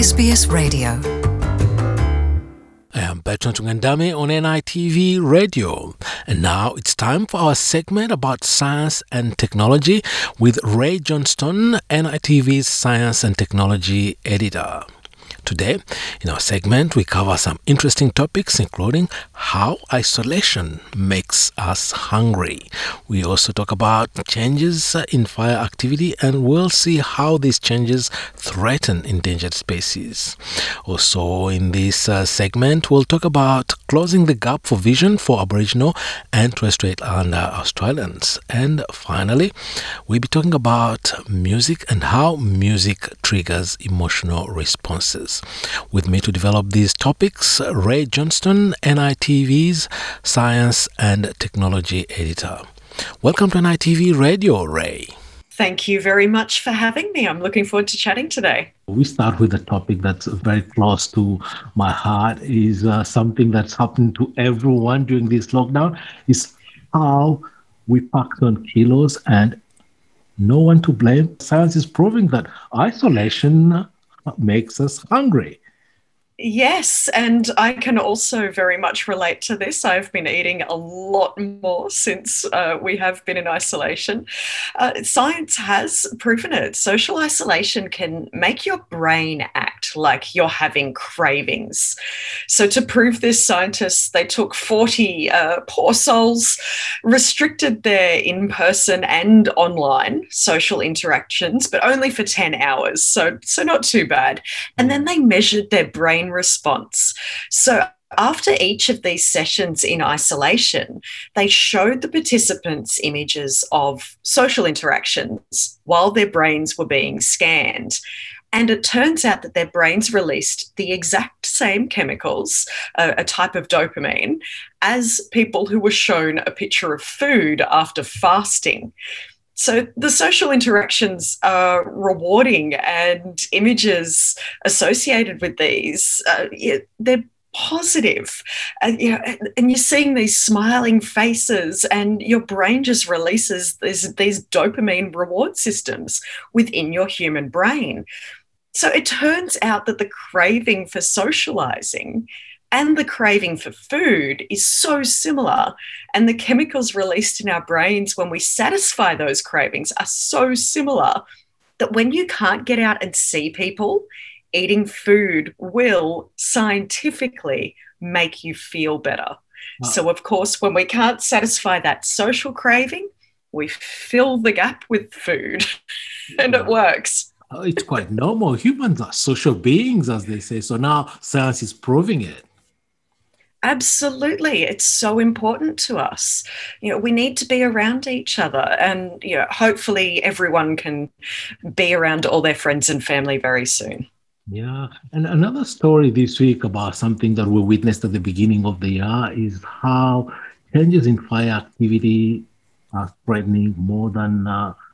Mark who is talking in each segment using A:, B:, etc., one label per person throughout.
A: SBS Radio.
B: I am Bertrand Tungandame on NITV Radio. And now it's time for our segment about science and technology with Ray Johnston, NITV's science and technology editor. Today, in our segment, we cover some interesting topics, including how isolation makes us hungry. We also talk about changes in fire activity, and we'll see how these changes threaten endangered species. Also, in this segment, we'll talk about closing the gap for vision for Aboriginal and Torres Strait Islander Australians. And finally, we'll be talking about music and how music triggers emotional responses. With me to develop these topics, Ray Johnston, NITV's Science and Technology Editor. Welcome to NITV Radio, Ray.
C: Thank you very much for having me. I'm looking forward to chatting today.
B: We start with a topic that's very close to my heart, is something that's happened to everyone during this lockdown, is how we packed on kilos and no one to blame. Science is proving that isolation makes us hungry.
C: Yes, and I can also very much relate to this. I've been eating a lot more since we have been in isolation. Science has proven it. Social isolation can make your brain act like you're having cravings. So to prove this, scientists, they took 40 poor souls, restricted their in-person and online social interactions, but only for 10 hours, so not too bad. And then they measured their brain response. So after each of these sessions in isolation, they showed the participants images of social interactions while their brains were being scanned. And it turns out that their brains released the exact same chemicals, a type of dopamine, as people who were shown a picture of food after fasting. So the social interactions are rewarding, and images associated with these, they're positive. And you're seeing these smiling faces, and your brain just releases these dopamine reward systems within your human brain. So it turns out that the craving for socializing and the craving for food is so similar, and the chemicals released in our brains when we satisfy those cravings are so similar that when you can't get out and see people, eating food will scientifically make you feel better. Wow. So, of course, when we can't satisfy that social craving, we fill the gap with food, and it works.
B: It's quite normal. Humans are social beings, as they say. So now science is proving it.
C: Absolutely. It's so important to us. We need to be around each other, and hopefully everyone can be around all their friends and family very soon.
B: Yeah. And another story this week about something that we witnessed at the beginning of the year is how changes in fire activity are threatening more than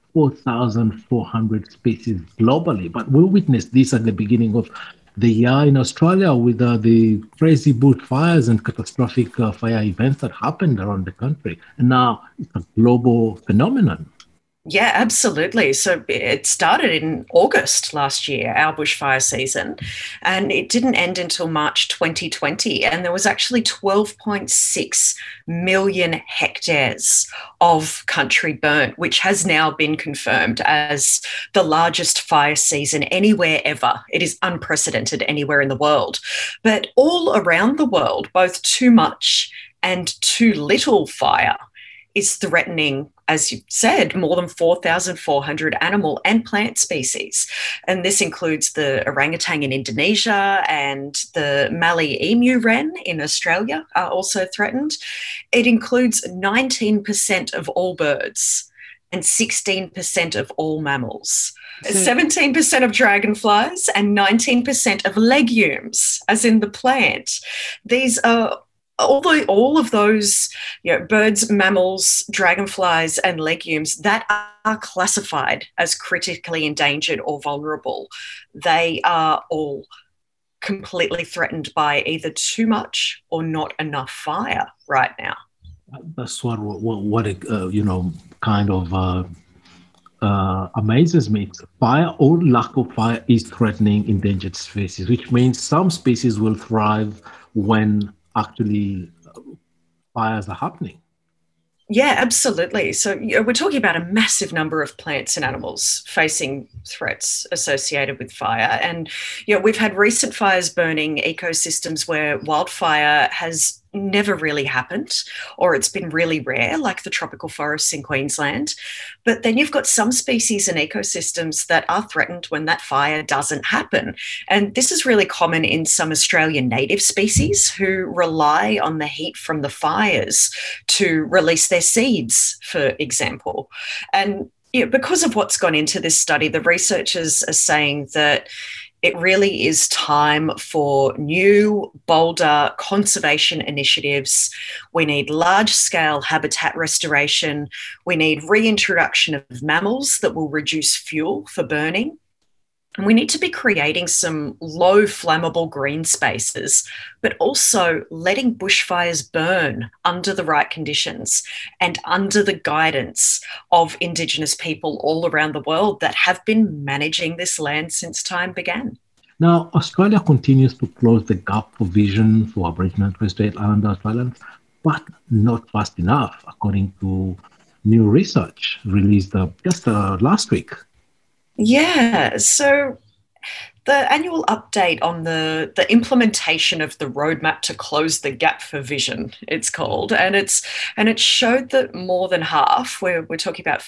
B: 4,400 species globally. But we witnessed this at the beginning of the year in Australia with the crazy bushfires and catastrophic fire events that happened around the country. And now it's a global phenomenon.
C: Yeah, absolutely. So it started in August last year, our bushfire season, and it didn't end until March 2020. And there was actually 12.6 million hectares of country burnt, which has now been confirmed as the largest fire season anywhere ever. It is unprecedented anywhere in the world. But all around the world, both too much and too little fire is threatening, as you said, more than 4,400 animal and plant species. And this includes the orangutan in Indonesia, and the Mallee emu wren in Australia are also threatened. It includes 19% of all birds and 16% of all mammals. 17% of dragonflies and 19% of legumes, as in the plant. These are all of those birds, mammals, dragonflies and legumes that are classified as critically endangered or vulnerable. They are all completely threatened by either too much or not enough fire right now.
B: That's what kind of amazes me. Fire or lack of fire is threatening endangered species, which means some species will thrive when actually fires are happening.
C: Yeah, absolutely. So we're talking about a massive number of plants and animals facing threats associated with fire. And we've had recent fires burning ecosystems where wildfire has never really happened, or it's been really rare, like the tropical forests in Queensland. But then you've got some species and ecosystems that are threatened when that fire doesn't happen. And this is really common in some Australian native species who rely on the heat from the fires to release their seeds, for example. And because of what's gone into this study, the researchers are saying that it really is time for new, bolder conservation initiatives. We need large-scale habitat restoration. We need reintroduction of mammals that will reduce fuel for burning. And we need to be creating some low flammable green spaces, but also letting bushfires burn under the right conditions and under the guidance of Indigenous people all around the world that have been managing this land since time began.
B: Now, Australia continues to close the gap for vision for Aboriginal and Torres Strait Islander Australians, but not fast enough, according to new research released just last week.
C: Yeah, so the annual update on the implementation of the roadmap to close the gap for vision, it's called, and it showed that more than half, we're talking about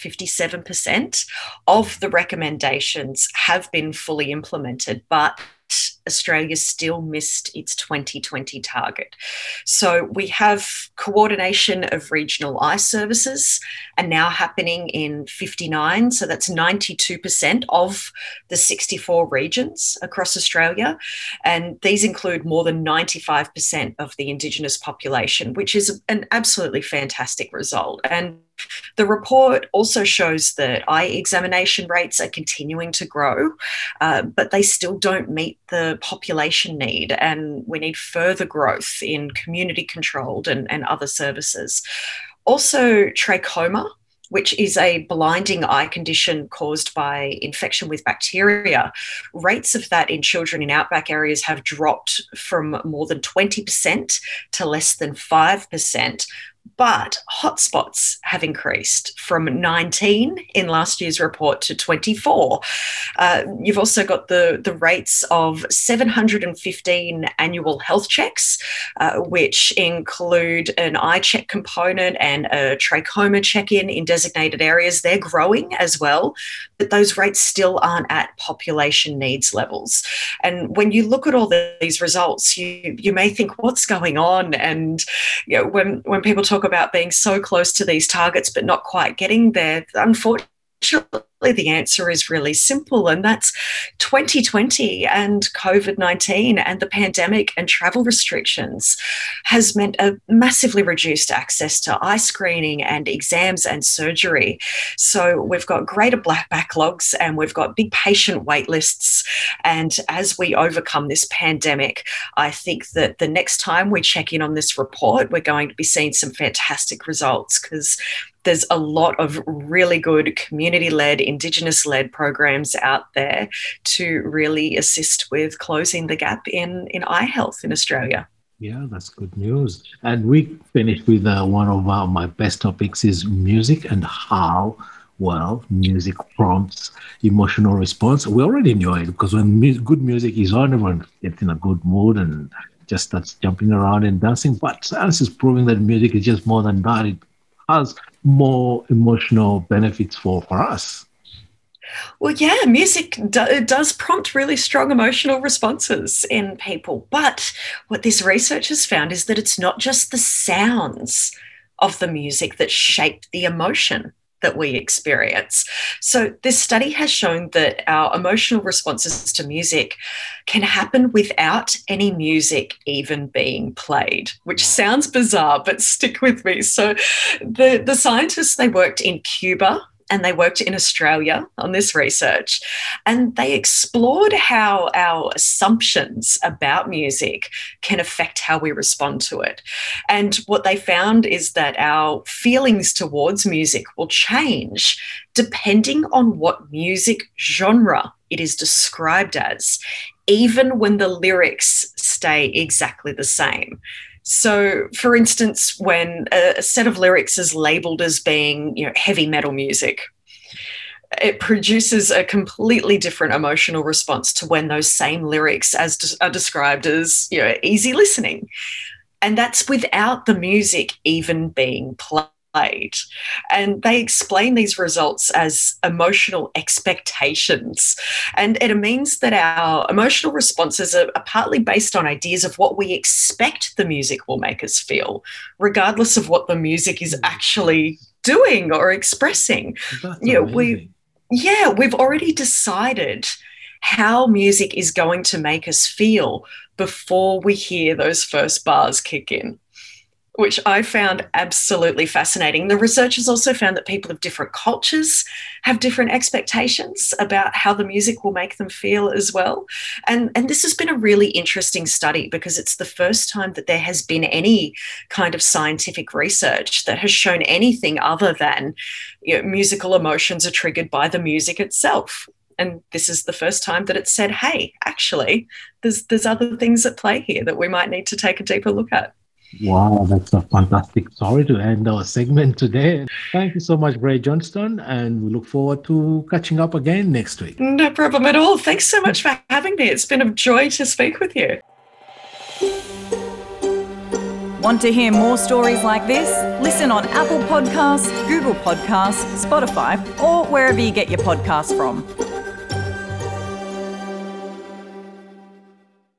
C: 57% of the recommendations have been fully implemented, but Australia still missed its 2020 target. So we have coordination of regional eye services are now happening in 59. So that's 92% of the 64 regions across Australia. And these include more than 95% of the Indigenous population, which is an absolutely fantastic result. And the report also shows that eye examination rates are continuing to grow, but they still don't meet the population need, and we need further growth in community-controlled and other services. Also, trachoma, which is a blinding eye condition caused by infection with bacteria. Rates of that in children in outback areas have dropped from more than 20% to less than 5%. But hotspots have increased from 19 in last year's report to 24. You've also got the rates of 715 annual health checks, which include an eye check component and a trachoma check-in in designated areas. They're growing as well, but those rates still aren't at population needs levels. And when you look at all these results, you may think, what's going on? And when people talk about being so close to these targets but not quite getting there, unfortunately, the answer is really simple, and that's 2020 and COVID-19 and the pandemic and travel restrictions has meant a massively reduced access to eye screening and exams and surgery. So we've got greater backlogs and we've got big patient wait lists. And as we overcome this pandemic, I think that the next time we check in on this report, we're going to be seeing some fantastic results, because there's a lot of really good community-led, Indigenous-led programs out there to really assist with closing the gap in eye health in Australia.
B: Yeah, that's good news. And we finished with one of my best topics is music and how, well, music prompts emotional response. We already knew it, because when good music is on, everyone gets in a good mood and just starts jumping around and dancing. But science is proving that music is just more than that. It has more emotional benefits for us.
C: Well, yeah, music does prompt really strong emotional responses in people. But what this research has found is that it's not just the sounds of the music that shape the emotion that we experience. So this study has shown that our emotional responses to music can happen without any music even being played, which sounds bizarre, but stick with me. So the scientists, they worked in Cuba and they worked in Australia on this research, and they explored how our assumptions about music can affect how we respond to it. And what they found is that our feelings towards music will change depending on what music genre it is described as, even when the lyrics stay exactly the same. So, for instance, when a set of lyrics is labelled as being, heavy metal music, it produces a completely different emotional response to when those same lyrics are described as, easy listening. And that's without the music even being played. And they explain these results as emotional expectations. And it means that our emotional responses are partly based on ideas of what we expect the music will make us feel, regardless of what the music is actually doing or expressing.
B: That's amazing.
C: We've already decided how music is going to make us feel before we hear those first bars kick in, which I found absolutely fascinating. The researchers also found that people of different cultures have different expectations about how the music will make them feel as well. And this has been a really interesting study because it's the first time that there has been any kind of scientific research that has shown anything other than musical emotions are triggered by the music itself. And this is the first time that it's said, hey, actually, there's other things at play here that we might need to take a deeper look at.
B: Wow, that's a fantastic story to end our segment today. Thank you so much, Ray Johnston, and we look forward to catching up again next week.
C: No problem at all. Thanks so much for having me. It's been a joy to speak with you.
A: Want to hear more stories like this? Listen on Apple Podcasts, Google Podcasts, Spotify, or wherever you get your podcasts from.